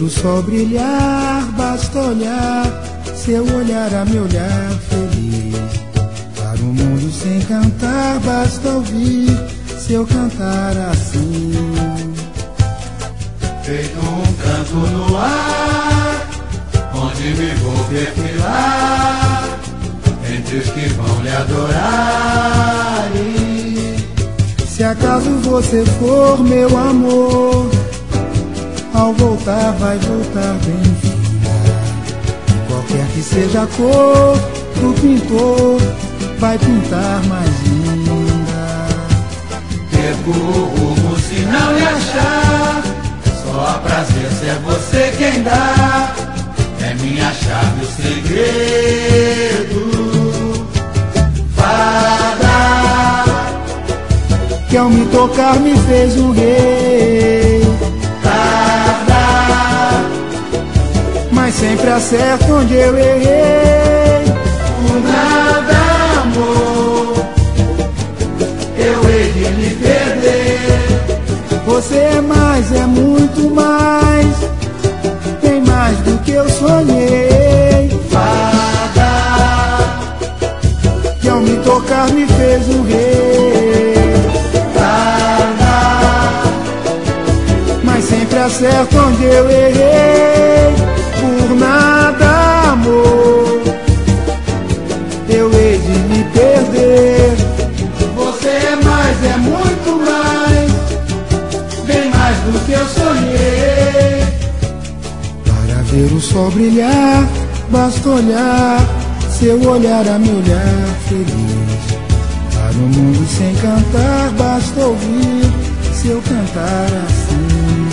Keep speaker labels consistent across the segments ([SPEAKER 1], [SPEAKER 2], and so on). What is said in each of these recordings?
[SPEAKER 1] o sol brilhar, basta olhar, seu olhar a me olhar feliz. Para o mundo sem cantar, basta ouvir seu cantar assim.
[SPEAKER 2] Feito um canto no ar, onde me vou perfilar, entre os que vão lhe adorar.
[SPEAKER 1] Se acaso você for meu amor, ao voltar vai voltar bem-vinda. Qualquer que seja a cor do pintor, vai pintar mais linda.
[SPEAKER 2] Perco o rumo se não lhe achar, só a prazer se é você quem dá. É minha chave o segredo. Fada,
[SPEAKER 1] que ao me tocar me fez um rei. Mas sempre acerto onde eu errei.
[SPEAKER 2] Por nada, amor, eu hei de me perder.
[SPEAKER 1] Você é mais, é muito mais, bem mais do que eu sonhei.
[SPEAKER 2] Fada,
[SPEAKER 1] que ao me tocar me fez um rei.
[SPEAKER 2] fada,
[SPEAKER 1] mas sempre acerto onde eu errei. Por nada, amor, eu hei de me perder.
[SPEAKER 2] você é mais, é muito mais, bem mais do que eu sonhei.
[SPEAKER 1] Para ver o sol brilhar, basta olhar, seu olhar a me olhar feliz. Para o mundo sem cantar, basta ouvir seu cantar assim.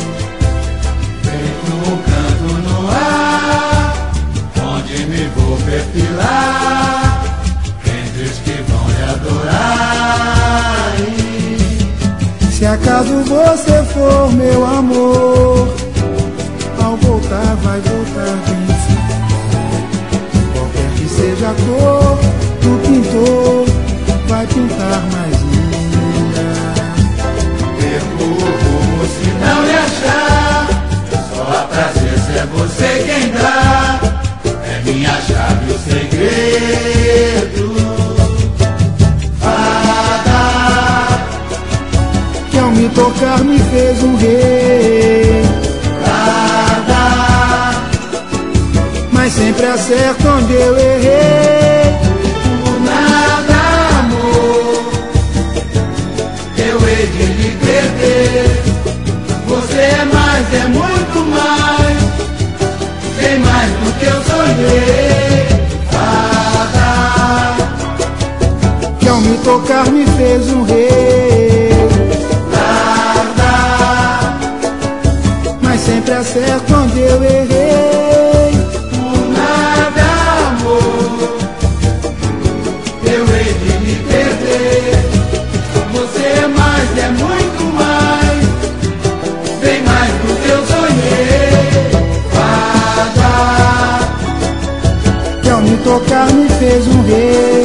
[SPEAKER 2] Feito um canto no ar, onde me vou perfilar, entre os que vão lhe adorar.
[SPEAKER 1] Se acaso você for meu amor, ao voltar vai voltar bem-vinda. Qualquer que seja a cor do pintor, vai pintar mais linda.
[SPEAKER 2] Perco o rumo se não lhe achar, só a prazer se é você quem dá. É minha chave o segredo. Fada,
[SPEAKER 1] Que ao me tocar me fez um rei.
[SPEAKER 2] fada,
[SPEAKER 1] Mas sempre acerto onde eu errei.
[SPEAKER 2] por nada, amor, eu hei de lhe perder. Você é mais, é muito mais, bem mais do que eu sonhei. Fada,
[SPEAKER 1] Que ao me tocar me fez um rei. Mas sempre acerto onde eu errei.
[SPEAKER 2] por nada, amor, eu hei de me perder. Você é mais, é muito mais, bem mais do que eu sonhei. Fada,
[SPEAKER 1] Que ao me tocar me fez um rei.